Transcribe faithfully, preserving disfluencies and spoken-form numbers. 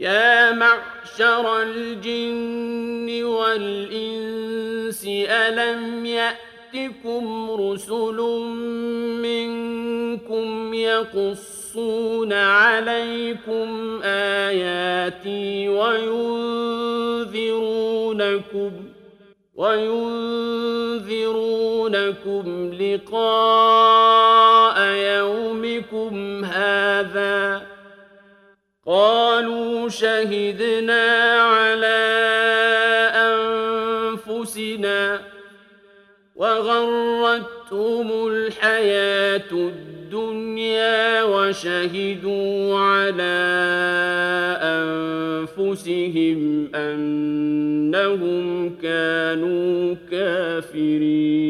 يا معشر الجن والإنس ألم يأتكم رسل منكم يقصون عليكم آياتي وينذرونكم وينذرونكم لقاء يومكم هذا قالوا شهدنا على أنفسنا وغرتهم الحياة الدنيا وشهدوا على أنفسهم أنهم كانوا كافرين